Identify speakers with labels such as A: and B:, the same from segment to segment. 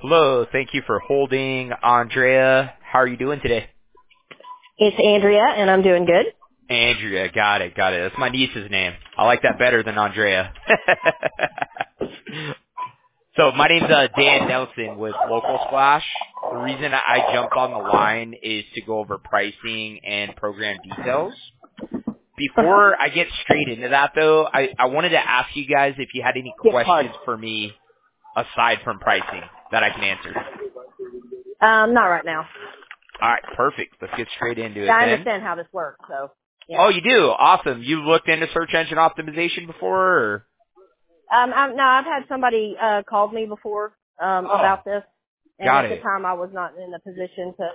A: Hello, thank you for holding. Andrea, how are you doing today?
B: It's Andrea, and I'm doing good.
A: Andrea, got it. That's my niece's name. I like that better than Andrea. So my name's Dan Nelson with Local Splash. The reason I jumped on the line is to go over pricing and program details. Before I get straight into that, though, I wanted to ask you guys if you had any
B: Gift card.
A: questions for me aside from pricing that I can answer.
B: Not right now.
A: All right, perfect. Let's get straight into it
B: I
A: then.
B: understand how this works, so yeah.
A: Oh, you do? Awesome. You looked into search engine optimization before? Or?
B: No, I've had somebody called me before about this, and
A: Got
B: at the
A: it.
B: time I was not in a position to.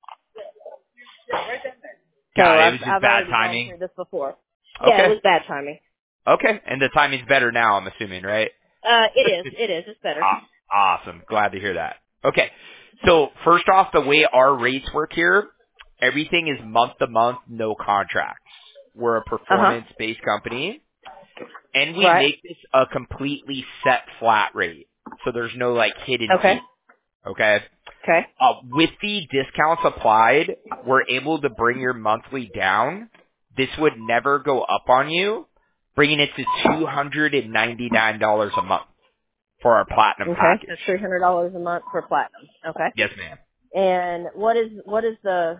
B: So
A: Got it. It was just
B: I've
A: bad
B: already gone
A: timing?
B: through this before. Yeah, it
A: Okay.
B: was bad timing.
A: Okay. And the timing's better now, I'm assuming, right?
B: It is. It's better.
A: Awesome. Glad to hear that. Okay. So first off, the way our rates work here, everything is month to month, no contracts. We're a
B: Uh-huh.
A: performance-based company, and we
B: Right.
A: make this a completely set flat rate. So there's no like hidden
B: Okay.
A: fee. Okay.
B: Okay.
A: With the discounts applied, we're able to bring your monthly down. This would never go up on you, bringing it to $299 a month for our platinum
B: Okay.
A: package.
B: That's $300 a month for platinum. Okay.
A: Yes, ma'am.
B: And what is the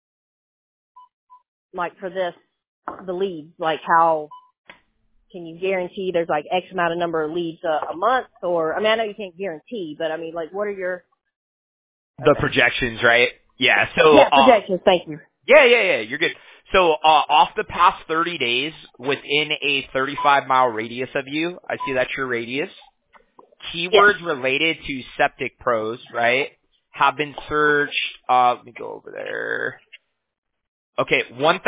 B: like for this the leads? Like how can you guarantee there's like X amount of number of leads a month? Or I mean, I know you can't guarantee, but I mean, like, what are your
A: The
B: okay?
A: projections, right? Yeah. So,
B: Yeah, projections. Thank you.
A: yeah. You're good. So, off the past 30 days, within a 35-mile radius of you, I see that's your radius.
B: Yes.
A: Keywords related to septic pros, right, have been searched. Let me go over there. Okay,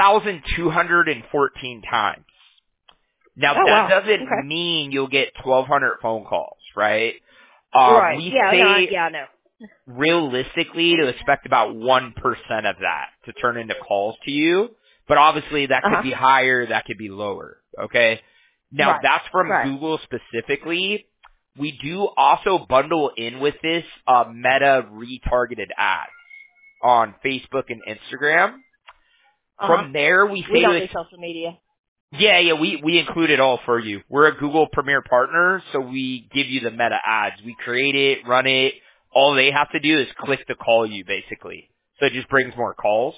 A: 1,214 times. Now
B: Oh
A: that
B: wow.
A: doesn't
B: Okay.
A: mean you'll get 1,200 phone calls, right?
B: Right.
A: We
B: Yeah. No.
A: say
B: Yeah. I know.
A: realistically to expect about 1% of that to turn into calls to you, but obviously that
B: Uh
A: could
B: huh.
A: be higher, that could be lower. Okay. Now
B: Right.
A: that's from
B: Right.
A: Google specifically. We do also bundle in with this Meta retargeted ads on Facebook and Instagram.
B: Uh huh.
A: From there, we
B: We
A: say
B: don't
A: to
B: do social media.
A: we include it all for you. We're a Google Premier partner, so we give you the Meta ads. We create it, run it. All they have to do is click to call you, basically. So it just brings more calls.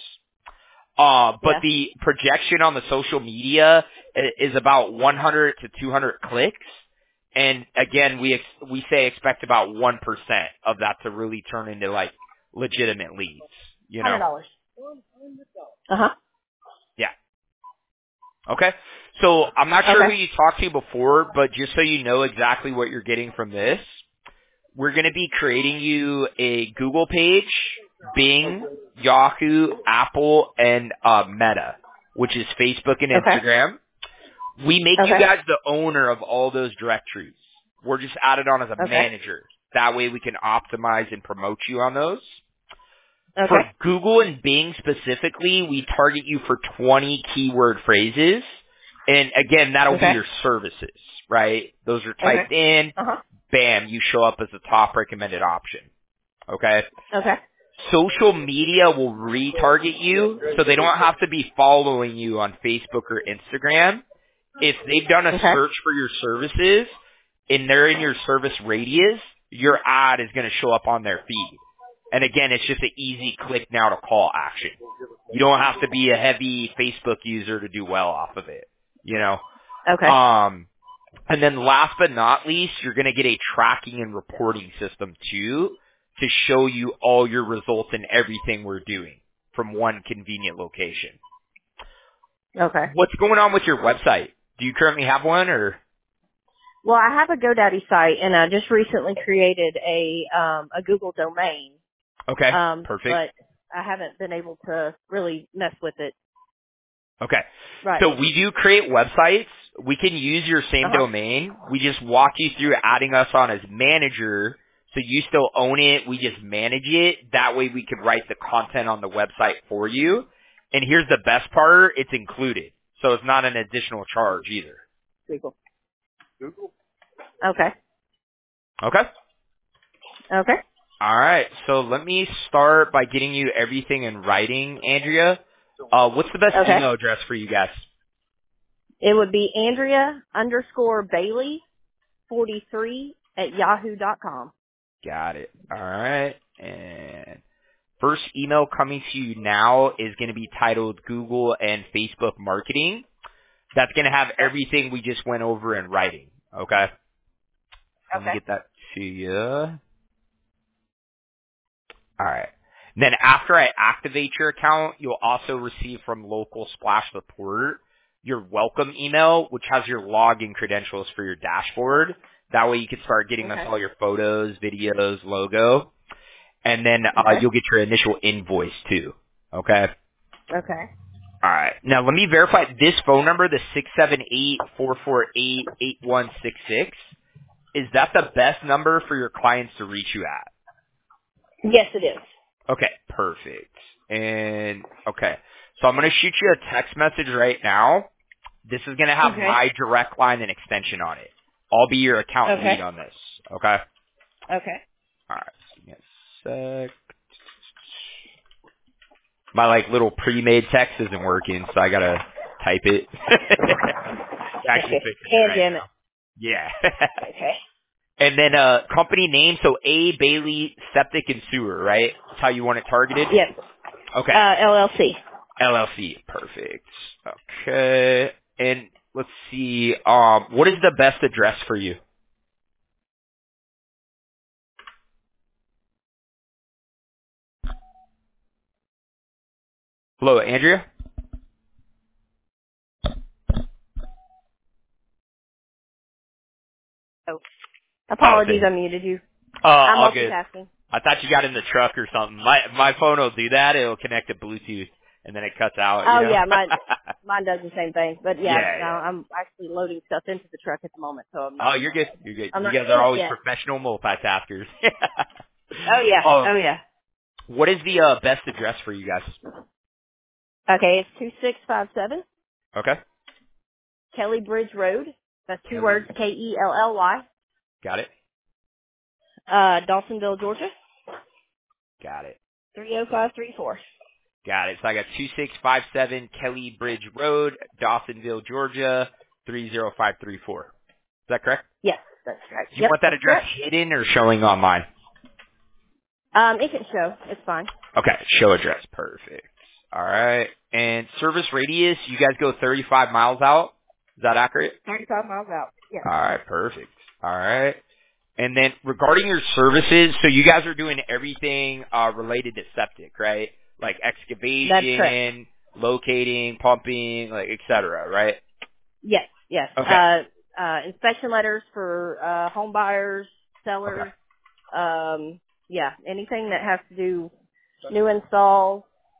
A: But
B: Yeah.
A: the projection on the social media is about 100 to 200 clicks. And again, we say expect about 1% of that to really turn into like legitimate leads, you know?
B: $100. Uh huh.
A: Yeah. Okay. So I'm not sure who
B: Okay.
A: you talked to before, but just so you know exactly what you're getting from this, we're going to be creating you a Google page, Bing, Yahoo, Apple, and Meta, which is Facebook and
B: Okay.
A: Instagram. We make you
B: Okay.
A: guys the owner of all those directories. We're just added on as a
B: Okay.
A: manager. That way we can optimize and promote you on those.
B: Okay.
A: For Google and Bing specifically, we target you for 20 keyword phrases. And again, that'll be
B: Okay.
A: your services, right? Those are
B: Okay.
A: typed in.
B: Uh huh.
A: Bam, you show up as a top recommended option. Okay?
B: Okay.
A: Social media will retarget you, so they don't have to be following you on Facebook or Instagram. If they've done a
B: Okay.
A: search for your services and they're in your service radius, your ad is going to show up on their feed. And again, it's just an easy click now to call action. You don't have to be a heavy Facebook user to do well off of it, you know?
B: Okay.
A: And then last but not least, you're going to get a tracking and reporting system too to show you all your results and everything we're doing from one convenient location.
B: Okay.
A: What's going on with your website? Do you currently have one or?
B: Well, I have a GoDaddy site, and I just recently created a Google domain.
A: Okay, perfect.
B: But I haven't been able to really mess with it.
A: Okay.
B: Right.
A: So we do create websites. We can use your
B: Uh
A: same
B: huh.
A: domain. We just walk you through adding us on as manager. So you still own it. We just manage it. That way we could write the content on the website for you. And here's the best part. It's included. So it's not an additional charge either.
B: Google. Okay.
A: Okay?
B: Okay.
A: All right. So let me start by getting you everything in writing, Andrea. What's the best
B: Okay.
A: email address for you guys?
B: It would be Andrea_Bailey43 @yahoo.com.
A: Got it. All right. And first email coming to you now is going to be titled Google and Facebook Marketing. That's going to have everything we just went over in writing. Okay. Let me
B: Okay.
A: get that to you. All right. Then after I activate your account, you'll also receive from Local Splash Support your welcome email, which has your login credentials for your dashboard. That way you can start getting us
B: Okay.
A: all your photos, videos, logo, and then
B: Okay.
A: you'll get your initial invoice too. Okay.
B: Okay.
A: All right. Now let me verify this phone number, the 678-448-8166. Is that the best number for your clients to reach you at?
B: Yes, it is.
A: Okay, perfect. And okay, so I'm gonna shoot you a text message right now. This is gonna have
B: Okay.
A: my direct line and extension on it. I'll be your account lead
B: Okay.
A: on this. Okay.
B: Okay.
A: All right. Give me a sec. My little pre-made text isn't working, so I gotta type it. Actually fixing it
B: And
A: right
B: damn it.
A: now. Yeah.
B: Okay.
A: And then company name, so A. Bailey Septic and Sewer, right? That's how you want it targeted?
B: Yes.
A: Okay.
B: LLC.
A: LLC. Perfect. Okay. And let's see, what is the best address for you? Hello, Andrea?
B: Oh,
A: Oh,
B: apologies, I muted you. I'm
A: all good.
B: multitasking.
A: I thought you got in the truck or something. My phone will do that. It'll connect to Bluetooth, and then it cuts out,
B: Oh
A: you know?
B: yeah, mine does the same thing. But yeah,
A: Yeah,
B: no,
A: yeah.
B: I'm actually loading stuff into the truck at the moment, so I'm
A: Oh,
B: not
A: you're good. You're good.
B: I'm
A: You
B: not
A: guys
B: in
A: are
B: it
A: always
B: yet.
A: professional multitaskers.
B: Oh yeah.
A: Oh,
B: Oh yeah.
A: what is the best address for you guys?
B: Okay, it's 2657
A: Okay.
B: Kelly Bridge Road. That's two
A: Kelly.
B: words, Kelly.
A: Got it.
B: Dawsonville, Georgia,
A: Got it.
B: 30534.
A: Got it. So I got 2657 Kelly Bridge Road, Dawsonville, Georgia, 30534. Is that correct?
B: Yes, that's right.
A: Do you
B: Yep,
A: want that
B: that's
A: address
B: correct.
A: hidden or showing online?
B: It can show. It's fine.
A: Okay, show address. Perfect. All right. And service radius, you guys go 35 miles out? Is that accurate?
B: 35 miles out. Yes.
A: All right, perfect. All right. And then regarding your services, so you guys are doing everything related to septic, right? Like
B: That's correct.
A: excavation, locating, pumping, like et cetera, right?
B: Yes, yes.
A: Okay.
B: Inspection letters for home buyers,
A: Okay.
B: sellers, yeah, anything that has to do new installs,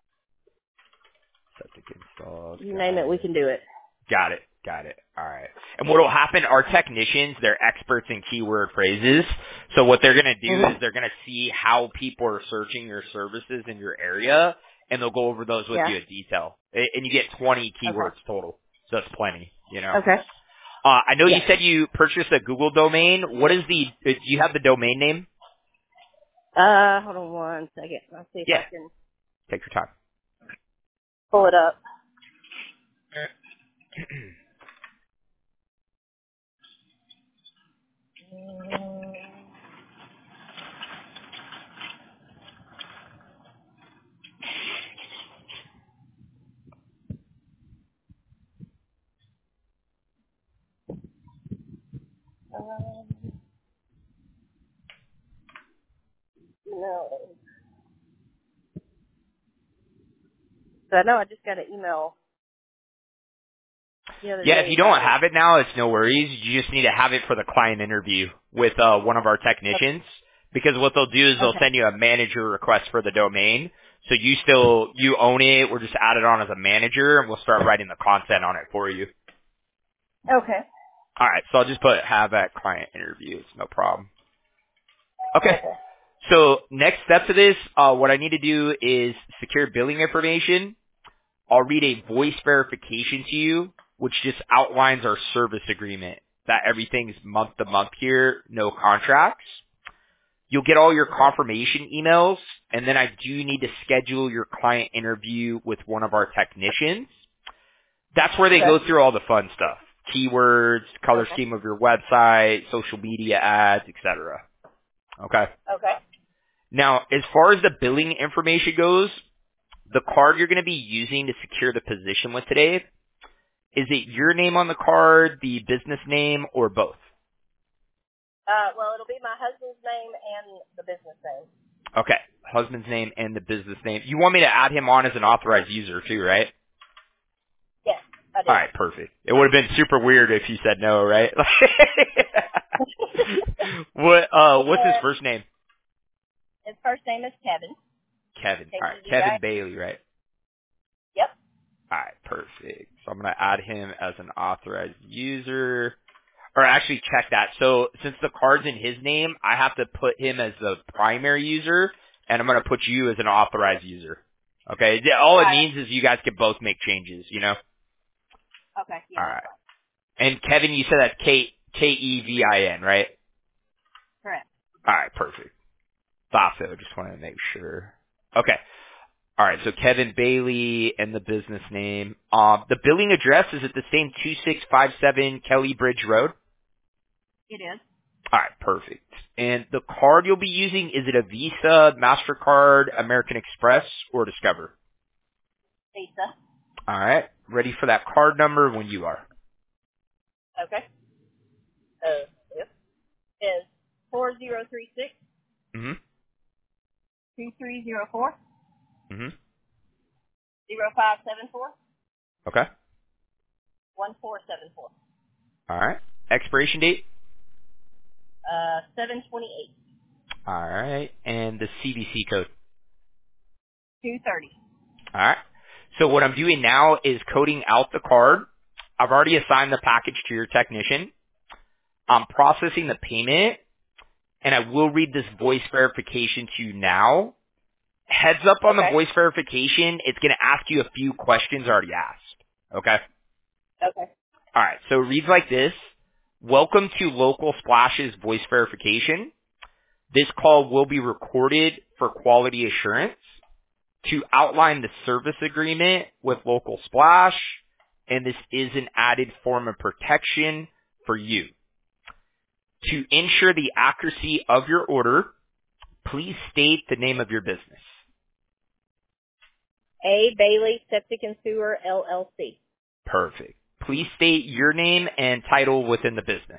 A: Septic installs.
B: you name
A: Got
B: it, we
A: it.
B: can do it.
A: Got it. Got it. All right. And what will happen, our technicians, they're experts in keyword phrases. So what they're going to do is
B: Mhm.
A: they're going to see how people are searching your services in your area, and they'll go over those with
B: Yeah.
A: you in detail. And you get 20
B: Okay.
A: keywords total. So that's plenty, you know.
B: Okay.
A: I know you
B: Yes.
A: said you purchased a Google domain. What is do you have the domain name?
B: Hold on one second. Let's see if I
A: Yeah.
B: can
A: Take your time.
B: pull it up. No. So I know I just got an email the other
A: Yeah, if
B: day
A: you don't
B: about it.
A: have it now, it's no worries. You just need to have it for the client interview with one of our technicians. Because what they'll do is they'll
B: Okay.
A: send you a manager request for the domain. So you own it. We'll just add it on as a manager, and we'll start writing the content on it for you.
B: Okay.
A: All right, so I'll just put have at client interview. It's no problem. Okay.
B: Okay.
A: So next step to this, what I need to do is secure billing information. I'll read a voice verification to you, which just outlines our service agreement, that everything's month to month here, no contracts. You'll get all your confirmation emails, and then I do need to schedule your client interview with one of our technicians. That's where they go through all the fun stuff. Keywords, color scheme of your website, social media ads, etc. Okay?
B: Okay.
A: Now, as far as the billing information goes, the card you're going to be using to secure the position with today, is it your name on the card, the business name, or both?
B: Well, it'll be my husband's name and the business name.
A: Okay. Husband's name and the business name. You want me to add him on as an authorized user too, right?
B: Yes, I do.
A: All right, perfect. It would have been super weird if you said no, right? What's his first name?
B: His first name is Kevin.
A: Kevin. All right,
B: K-E-V-I.
A: Kevin Bailey, right?
B: Yep.
A: All right, perfect. So I'm going to add him as an authorized user. Or actually check that. So since the card's in his name, I have to put him as the primary user, and I'm going to put you as an authorized user. Okay? All it means is you guys can both make changes, you know?
B: Okay. Yeah,
A: All
B: that's
A: right. And Kevin, you said that's Kevin, right?
B: correct.
A: All right, perfect. Thought so. Just wanted to make sure. Okay. All right, so Kevin Bailey and the business name. The billing address, is it the same 2657 Kelly Bridge Road?
B: It is.
A: All right, perfect. And the card you'll be using, is it a Visa, MasterCard, American Express, or Discover?
B: Visa.
A: All right, ready for that card number when you are.
B: Okay. Yep. Is 4036
A: Mm-hmm.
B: 2304
A: Mm-hmm.
B: 0574
A: Okay.
B: 1474.
A: All right. Expiration date?
B: 728
A: All right. And the CVC code?
B: 230.
A: All right. So what I'm doing now is coding out the card. I've already assigned the package to your technician. I'm processing the payment, and I will read this voice verification to you now. Heads up on the voice verification, it's going to ask you a few questions already asked. Okay?
B: Okay.
A: All right. So it reads like this. Welcome to Local Splash's voice verification. This call will be recorded for quality assurance. To outline the service agreement with Local Splash, and this is an added form of protection for you. To ensure the accuracy of your order, please state the name of your business.
B: A. Bailey Septic and Sewer, LLC.
A: Perfect. Please state your name and title within the business.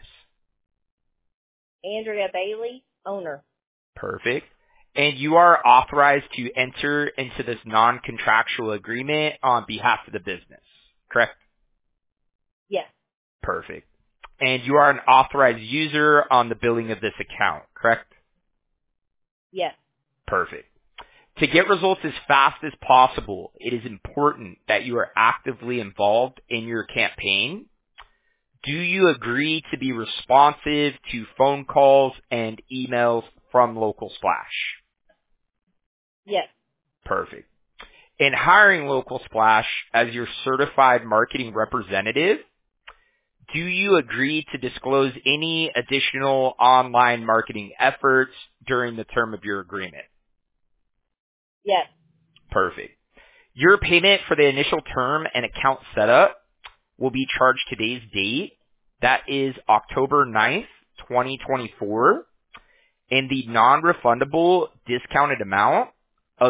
B: Andrea Bailey, owner.
A: Perfect. And you are authorized to enter into this non-contractual agreement on behalf of the business, correct?
B: Yes.
A: Perfect. And you are an authorized user on the billing of this account, correct?
B: Yes.
A: Perfect. To get results as fast as possible, it is important that you are actively involved in your campaign. Do you agree to be responsive to phone calls and emails from Local Splash?
B: Yes.
A: Perfect. In hiring Local Splash as your certified marketing representative, do you agree to disclose any additional online marketing efforts during the term of your agreement?
B: Yes.
A: Perfect. Your payment for the initial term and account setup will be charged today's date. That is October 9th, 2024, in the non-refundable discounted amount of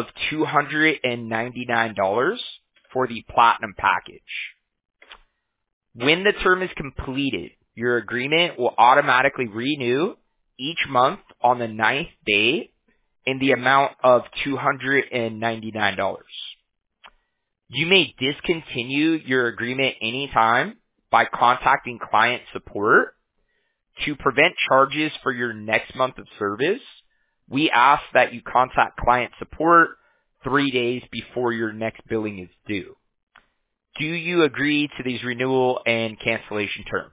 A: $299 for the Platinum package. When the term is completed, your agreement will automatically renew each month on the 9th day in the amount of $299. You may discontinue your agreement anytime by contacting client support. To prevent charges for your next month of service, we ask that you contact client support 3 days before your next billing is due. Do you agree to these renewal and cancellation terms?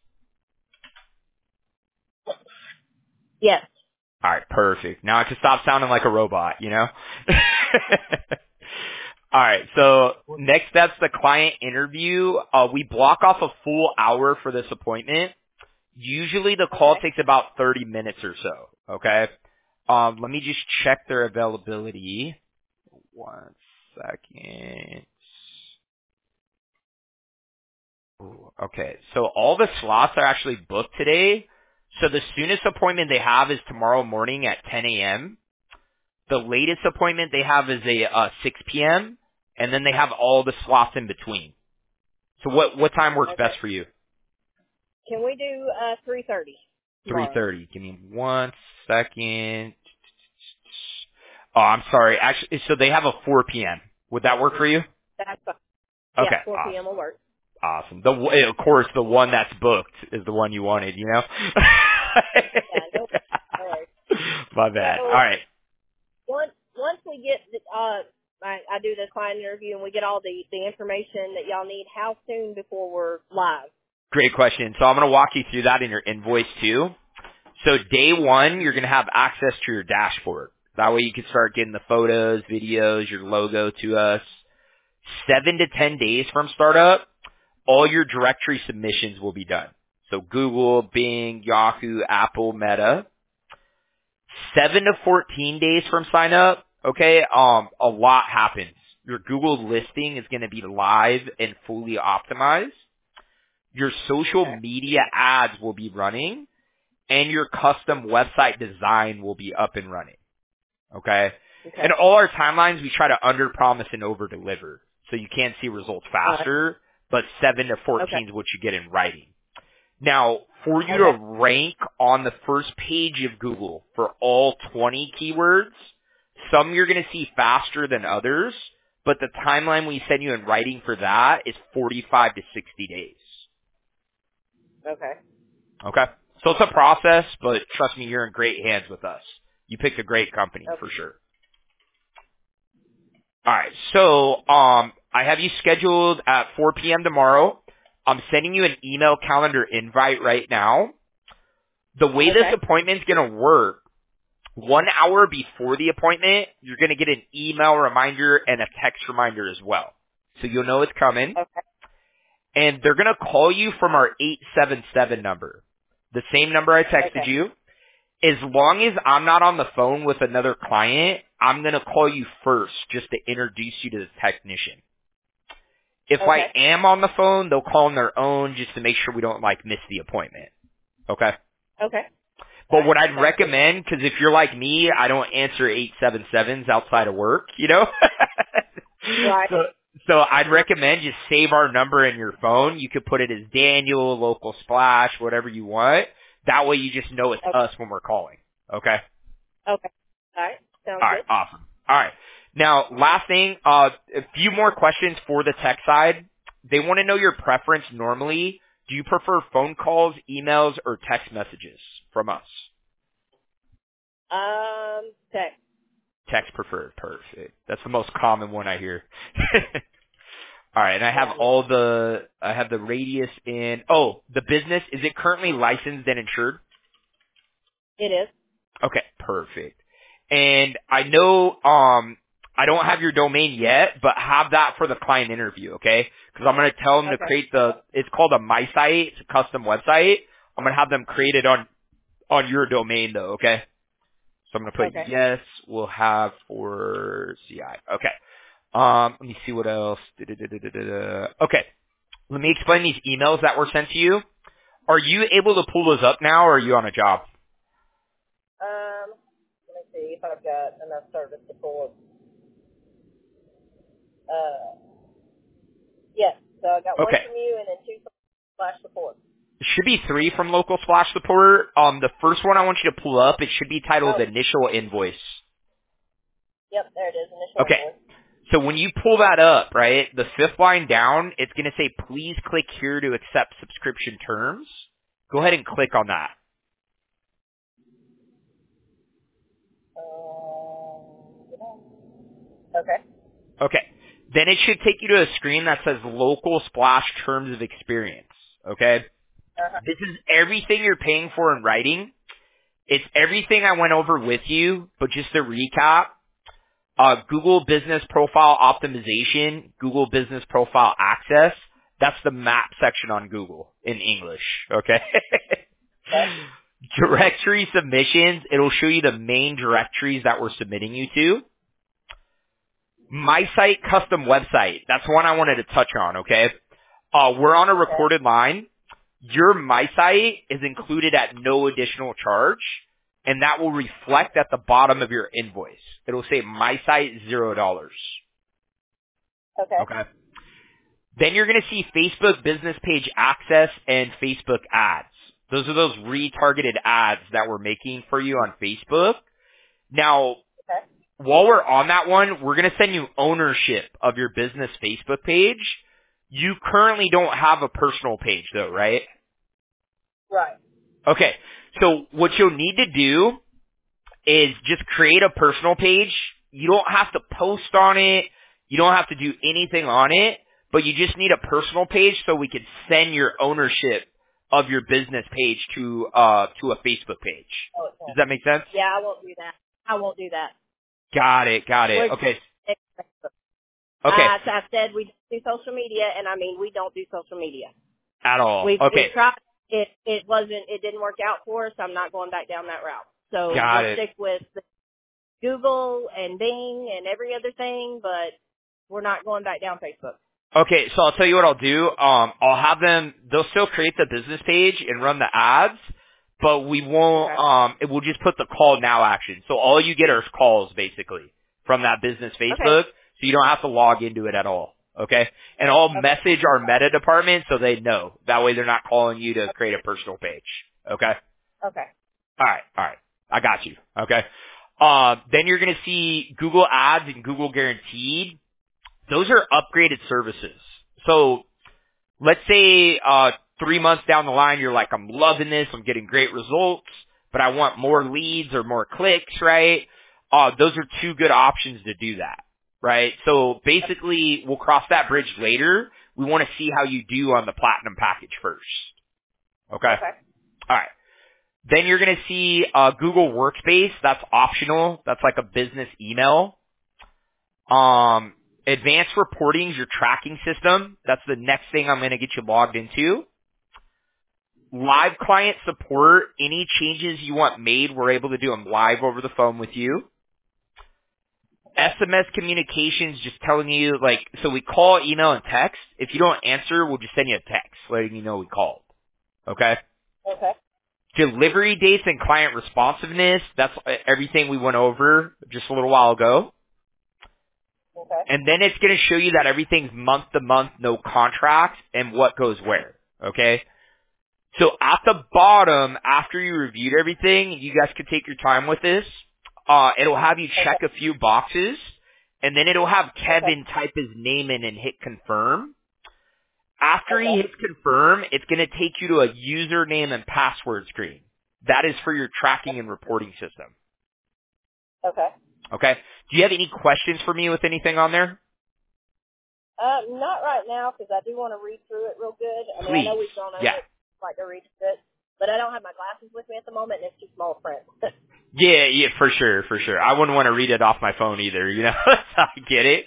B: Yes.
A: All right, perfect. Now I can stop sounding like a robot, you know? All right, so next step's the client interview. We block off a full hour for this appointment. Usually the call takes about 30 minutes or so, okay? let me just check their availability. 1 second. Ooh, okay, so all the slots are actually booked today. So the soonest appointment they have is tomorrow morning at 10 a.m. The latest appointment they have is a 6 p.m. And then they have all the slots in between. So what time works
B: Okay.
A: best for you?
B: Can we do 3:30 tomorrow?
A: 3:30. Give me 1 second. Oh, I'm sorry. Actually, so they have a 4 p.m. Would that work for you?
B: That's fine. Yeah,
A: Okay,
B: 4 p.m.
A: awesome.
B: will work.
A: Awesome. Of course, the one that's booked is the one you wanted, you know?
B: Yeah, no worries.
A: My bad. All
B: So
A: right.
B: once we get I do the client interview and we get all the information that y'all need, how soon before we're live?
A: Great question. So I'm going to walk you through that in your invoice too. So day one, you're going to have access to your dashboard. That way you can start getting the photos, videos, your logo to us. 7 to 10 days from startup, all your directory submissions will be done. So Google, Bing, Yahoo, Apple, Meta. 7 to 14 days from sign up, okay, a lot happens. Your Google listing is going to be live and fully optimized. Your social
B: Okay.
A: media ads will be running, and your custom website design will be up and running, okay?
B: Okay.
A: And all our timelines, we try to under-promise and over-deliver. So you can see results
B: All right.
A: faster, but 7 to 14
B: Okay.
A: is what you get in writing. Now, for you
B: Okay.
A: to rank on the first page of Google for all 20 keywords, some you're going to see faster than others, but the timeline we send you in writing for that is 45 to 60 days.
B: Okay.
A: Okay? So it's a process, but trust me, you're in great hands with us. You picked a great company
B: Okay.
A: for sure. Alright, so, I have you scheduled at 4 p.m. tomorrow. I'm sending you an email calendar invite right now. The way this
B: Okay.
A: appointment's going to work, 1 hour before the appointment, you're going to get an email reminder and a text reminder as well. So you'll know it's coming.
B: Okay.
A: And they're going to call you from our 877 number. The same number I texted
B: Okay.
A: you. As long as I'm not on the phone with another client, I'm going to call you first just to introduce you to the technician. If I
B: Okay.
A: am on the phone, they'll call on their own just to make sure we don't miss the appointment. Okay?
B: Okay. All
A: But
B: right.
A: what I'd
B: Sounds good.
A: recommend, because if you're like me, I don't answer 877s outside of work, you know?
B: Right.
A: so, so I'd recommend just save our number in your phone. You could put it as Daniel, local splash, whatever you want. That way you just know it's
B: Okay.
A: us when we're calling. Okay?
B: Okay. All right. Sounds
A: Alright,
B: good.
A: awesome. Alright. Now, last thing, a few more questions for the tech side. They want to know your preference normally. Do you prefer phone calls, emails, or text messages from us?
B: Text.
A: Text preferred. Perfect. That's the most common one I hear. All right, and I have
B: Yeah.
A: I have the radius in, oh, the business, is it currently licensed and insured?
B: It is.
A: Okay, perfect. And I know, I don't have your domain yet, but have that for the client interview, okay? Because I'm going to tell them to
B: Okay.
A: create it's called a My Site, it's a custom website. I'm going to have them create it on your domain though, okay? So I'm going to put
B: Okay.
A: yes, we'll have for CI. Okay. Let me see what else. Okay. Let me explain these emails that were sent to you. Are you able to pull those up now, or are you on a job?
B: Let me see if I've got enough service to pull it. Yes. So I got one
A: Okay.
B: from you and then two from Flash Support.
A: It should be 3 from local splash support. The first one I want you to pull up, it should be titled
B: Oh,
A: initial invoice.
B: yep. There it is. Initial
A: Okay.
B: invoice.
A: So when you pull that up, right, the fifth line down, it's going to say, please click here to accept subscription terms. Go ahead and click on that.
B: Okay.
A: Okay. Then it should take you to a screen that says local splash terms of experience. Okay.
B: Uh-huh.
A: This is everything you're paying for in writing. It's everything I went over with you, but just to recap, Google Business Profile Optimization, Google Business Profile Access, that's the map section on Google in English. Okay.
B: Okay.
A: Directory submissions, it'll show you the main directories that we're submitting you to. My Site custom website, that's one I wanted to touch on, okay? We're on a recorded line. Your My Site is included at no additional charge, and that will reflect at the bottom of your invoice. It'll say My Site $0.
B: Okay.
A: Okay. Then you're going to see Facebook business page access and Facebook ads. Those are those retargeted ads that we're making for you on Facebook. Now,
B: Okay.
A: while we're on that one, we're going to send you ownership of your business Facebook page. You currently don't have a personal page though, right?
B: Right.
A: Okay. So what you'll need to do is just create a personal page. You don't have to post on it. You don't have to do anything on it, but you just need a personal page so we can send your ownership of your business page to a Facebook page.
B: Oh, it's
A: Does that make sense?
B: Yeah, I won't do that. I won't do that.
A: Got it.
B: We're
A: Okay.
B: Facebook.
A: Okay.
B: I said we do social media, and I mean we don't do social media.
A: At all.
B: We've
A: Okay.
B: tried. It didn't work out for us. I'm not going back down that route. So
A: Got
B: we'll
A: it.
B: stick with Google and Bing and every other thing, but we're not going back down Facebook.
A: Okay, so I'll tell you what I'll do. I'll have them, they'll still create the business page and run the ads, but we won't,
B: Okay.
A: it will just put the call now action. So all you get are calls basically from that business Facebook,
B: Okay.
A: so you don't have to log into it at all. Okay? And I'll message our meta department so they know. That way they're not calling you to create a personal page. Okay?
B: Okay.
A: Alright. I got you. Okay? Then you're gonna see Google Ads and Google Guaranteed. Those are upgraded services. So let's say 3 months down the line, you're like, I'm loving this, I'm getting great results, but I want more leads or more clicks, right? Those are two good options to do that, right? So basically, we'll cross that bridge later. We want to see how you do on the platinum package first. Okay?
B: Okay.
A: All right. Then you're going to see Google Workspace. That's optional. That's like a business email. Advanced reporting is your tracking system. That's the next thing I'm going to get you logged into. Live client support. Any changes you want made, we're able to do them live over the phone with you. SMS communications, just telling you, like, so we call, email, and text. If you don't answer, we'll just send you a text letting you know we called. Okay?
B: Okay.
A: Delivery dates and client responsiveness. That's everything we went over just a little while ago.
B: Okay.
A: And then it's going to show you that everything's month to month, no contract, and what goes where. Okay? So at the bottom, after you reviewed everything, you guys could take your time with this. It'll have you check a few boxes, and then it'll have Kevin type his name in and hit confirm. After he hits confirm, it's going to take you to a username and password screen. That is for your tracking and reporting system.
B: Okay.
A: Okay? Do you have any questions for me with anything on there?
B: Not right now, because I do want to read through it real good. I mean,
A: Please.
B: I know we've gone over
A: Yeah.
B: it, like to read through it, but I don't have my glasses with me at the moment, and it's too small print.
A: Yeah, for sure. I wouldn't want to read it off my phone either, you know? I get it.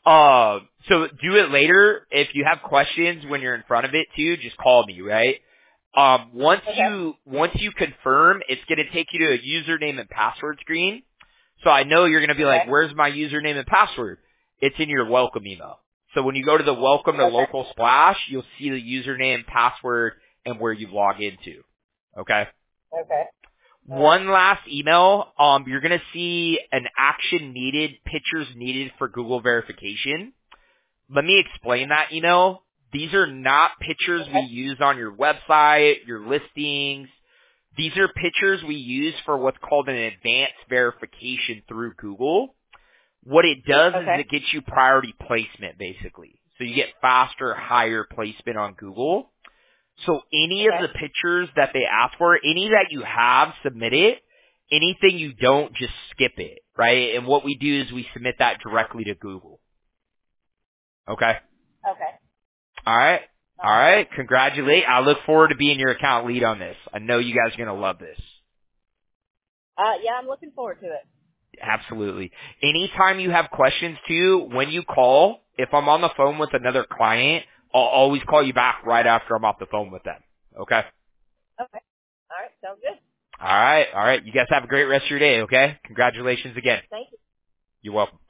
A: So do it later. If you have questions when you're in front of it too, just call me, right? Once you confirm, it's going to take you to a username and password screen. So I know you're going to be like, where's my username and password? It's in your welcome email. So when you go to the welcome to Local Splash, you'll see the username, password, and where you log into. Okay?
B: Okay.
A: One last email. You're going to see an action needed, pictures needed for Google verification. Let me explain that email. These are not pictures we use on your website, your listings. These are pictures we use for what's called an advanced verification through Google. What it does is it gets you priority placement, basically. So you get faster, higher placement on Google. So any of the pictures that they ask for, any that you have, submit it. Anything you don't, just skip it, right? And what we do is we submit that directly to Google. Okay?
B: Okay.
A: All right. Congratulate. I look forward to being your account lead on this. I know you guys are going to love this.
B: Yeah, I'm looking forward to it.
A: Absolutely. Anytime you have questions too, when you call, if I'm on the phone with another client, I'll always call you back right after I'm off the phone with them. Okay?
B: Okay. All right. Sounds good.
A: All right. You guys have a great rest of your day, okay? Congratulations again.
B: Thank you.
A: You're welcome.